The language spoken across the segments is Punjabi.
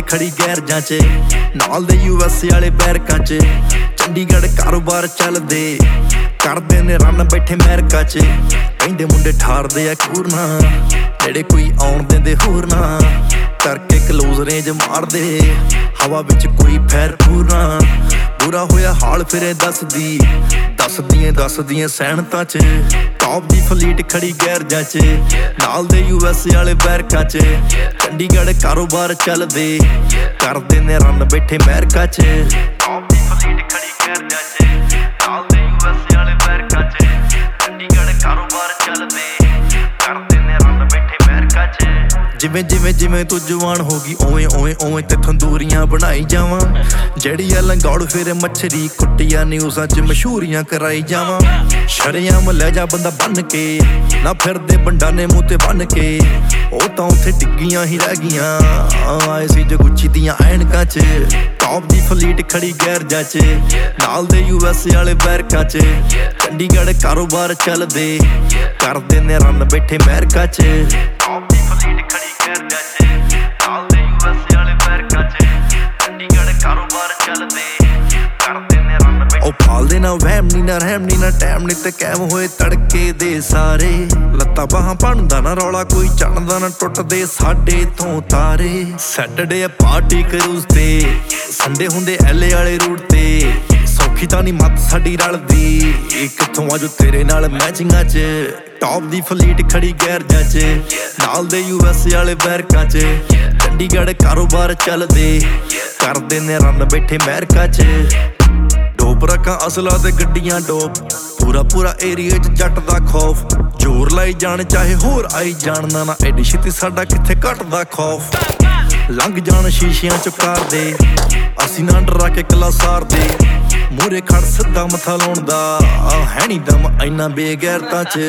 ਫਲੀਟ ਖੜੀ ਗੈਰਜਾਂ 'ਚ ਨਾਲ ਦੇ US ਵਾਲੇ ਬੈਰਕਾਂ 'ਚ ਚੰਡੀਗੜ੍ਹ ਕਾਰੋਬਾਰ ਚੱਲਦੇ ਕਰਦੇ ਨੇ ਰਨ ਬੈਠੇ ਅਮਰੀਕਾ 'ਚ ਕਹਿੰਦੇ ਮੁੰਡੇ ਠਾਰਦੇ ਆ ਕੂਰਨਾ ਨੇੜੇ ਕੋਈ ਆਉਣ ਦਿੰਦੇ ਹੋਰ ਨਾ ਕਰਕੇ ਕਲੋਜ਼ ਰੇਂਜ ਮਾਰਦੇ ਹਵਾ ਵਿੱਚ ਕੋਈ ਫੈਰ ਪੂਰਾ ਬੁਰਾ ਹੋਇਆ ਹਾਲ ਫਿਰੇ ਦੱਸਦੀਆਂ ਸੈਨਤਾਂ 'ਚ ਟੌਪ ਦੀ ਫਲੀਟ ਖੜੀ ਗੈਰਜਾਂ 'ਚ ਨਾਲ ਦੇ US ਵਾਲੇ ਬੈਰਕਾਂ 'ਚ ਚੰਡੀਗੜ੍ਹ ਕਾਰੋਬਾਰ ਚੱਲਦੇ ਕਰਦੇ ਨੇ ਰਨ ਬੈਠੇ ਅਮਰੀਕਾ 'ਚ ਟੌਪ ਦੀ ਫਲੀਟ ਖੜੀ ਗੈਰਜਾਂ 'ਚ ਨਾਲ ਦੇ US ਵਾਲੇ ਬੈਰਕਾਂ 'ਚ ਚੰਡੀਗੜ੍ਹ ਕਾਰੋਬਾਰ ਚੱਲਦੇ ਕਰਦੇ ਨੇ ਰਨ ਬੈਠੇ ਅਮਰੀਕਾ 'ਚ ਜਿਵੇਂ ਤੂੰ ਜਵਾਨ ਹੋ ਗਈ ਓਵੇਂ ਤੇ ਤੰਦੂਰੀਆਂ ਬਣਾਈ ਜਾਵਾਂ ਜਿਹੜੀ ਆ ਲੰਗੌੜ ਫਿਰ ਮੱਛਰੀ ਕੁੱਟੀਆਂ ਨਿਊਜ਼ਾਂ 'ਚ ਮਸ਼ਹੂਰੀਆਂ ਕਰਾਈ ਜਾਵਾਂ ਸ਼ਰੇਆਮ ਲੈ ਜਾ ਬੰਦਾ ਬੰਨ ਕੇ ਨਾ ਫਿਰਦੇ ਬੰਡਾ ਨੇ ਮੂੰਹ ਤੇ ਬੰਨ ਕੇ ਉਹ ਤਾਂ ਉੱਥੇ ਡਿੱਗੀਆਂ ਹੀ ਰਹਿ ਗਈਆਂ ਆਏ ਸੀ ਜਗੁੱਚੀ ਦੀਆਂ ਐਨਕਾਂ 'ਚ ਟੌਪ ਦੀ ਫਲੀਟ ਖੜੀ ਗੈਰਜਾਂ 'ਚ ਨਾਲ ਦੇ US ਵਾਲੇ ਬੈਰਕਾਂ 'ਚ ਚੰਡੀਗੜ੍ਹ ਕਾਰੋਬਾਰ ਚੱਲਦੇ ਕਰਦੇ ਨੇ ਰਨ ਬੈਠੇ ਅਮਰੀਕਾ 'ਚ ਟੌਪ ਦੀ ਫਲੀਟ ਖੜੀ ਗੈਰਜਾਂ 'ਚ ਨਾਲ ਦੇ US ਵਾਲੇ ਬੈਰਕਾਂ 'ਚ ਚੰਡੀਗੜ੍ਹ ਕਾਰੋਬਾਰ ਚੱਲਦੇ ਕਰਦੇ ਨੇ ਰਨ ਬੈਠੇ ਉਹ ਪਾਲਦੇ ਨਾ ਵਹਿਮ ਨੀ ਨਾ ਰਹਿਮ ਨੀ ਨਾ ਟਾਈਮ ਨੀ ਤੇ ਕਾਇਮ ਹੋਏ ਤੜਕੇ ਦੇ ਸਾਰੇ ਲੱਤਾਂ ਬਾਹਾਂ ਬਣਦਾ ਨਾ ਰੌਲਾ ਕੋਈ ਚੜਦਾ ਨਾ ਟੁੱਟਦੇ ਸਾਡੇ ਤੋਂ ਤਾਰੇ ਸੈਟਰਡੇ ਪਾਰਟੀ ਕਰੂਜ਼ ਤੇ ਸੰਡੇ ਹੁੰਦੇ LA ਵਾਲੇ ਰੂਟ ਤੇ ਸੌਖੀ ਤਾਂ ਨੀ ਮੱਤ ਸਾਡੀ ਰਲਦੀ ਕਿੱਥੋਂ ਆਜੋ ਤੇਰੇ ਨਾਲ ਮੈਚਿੰਗਾਂ 'ਚ ਟੌਪ ਦੀ ਫਲੀਟ ਖੜੀ ਗੈਰਜਾਂ 'ਚ ਨਾਲ ਦੇ US ਵਾਲੇ ਬੈਰਕਾਂ 'ਚ ਚੰਡੀਗੜ੍ਹ ਕਾਰੋਬਾਰ ਚੱਲਦੇ ਕਰਦੇ ਨੇ ਰਨ ਬੈਠੇ ਅਮਰੀਕਾ 'ਚ ਡੋਪ ਰੱਖਾਂ ਅਸਲਾ ਤੇ ਗੱਡੀਆਂ ਡੋਪ ਪੂਰਾ ਏਰੀਏ 'ਚ ਜੱਟ ਦਾ ਖੌਫ ਜ਼ੋਰ ਲਾਈ ਜਾਣ ਚਾਹੇ ਹੋਰ ਆਈ ਜਾਣਦਾ ਨਾ ਐਡੀ ਛੇਤੀ ਸਾਡਾ ਕਿੱਥੇ ਘਟਦਾ ਖੌਫ ਲੰਘ ਜਾਣ ਸ਼ੀਸ਼ਿਆਂ 'ਚ ਕਰਦੇ ਅਸੀਂ ਨਾ ਡਰਾ ਕੇ ਕਲਾ ਸਾਰਦੇ ਮੂਹਰੇ ਖੜ ਸਿੱਧਾ ਮੱਥਾ ਲਾਉਣ ਦਾ ਹੈ ਨੀ ਦਮ ਇੰਨਾ ਬੇਗੈਰਤਾਂ 'ਚ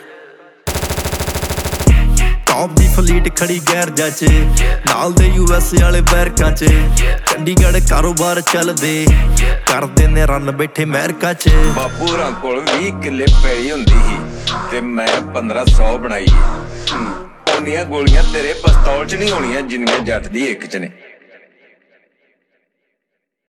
ਟੌਪ ਦੀ ਫਲੀਟ ਖੜੀ ਗੈਰਜਾਂ 'ਚ ਨਾਲ ਦੇ US ਵਾਲੇ ਬੈਰਕਾਂ 'ਚ ਚੰਡੀਗੜ੍ਹ ਕਾਰੋਬਾਰ ਚੱਲਦੇ ਕਰਦੇ ਨੇ ਰਨ ਬੈਠੇ ਅਮਰੀਕਾ 'ਚ ਬਾਪੂ ਹੋਰਾਂ ਕੋਲ 20 ਕਿੱਲੇ ਪੈਲੀ ਹੁੰਦੀ ਸੀ ਤੇ ਮੈਂ 1500 ਬਣਾਈ ਉਨੀਆਂ ਗੋਲੀਆਂ ਤੇਰੇ ਪਿਸਤੌਲ 'ਚ ਨਹੀਂ ਹੋਣੀਆਂ ਜਿੰਨੀਆਂ ਜੱਟ ਦੀ ਇੱਕ 'ਚ ਨੇ।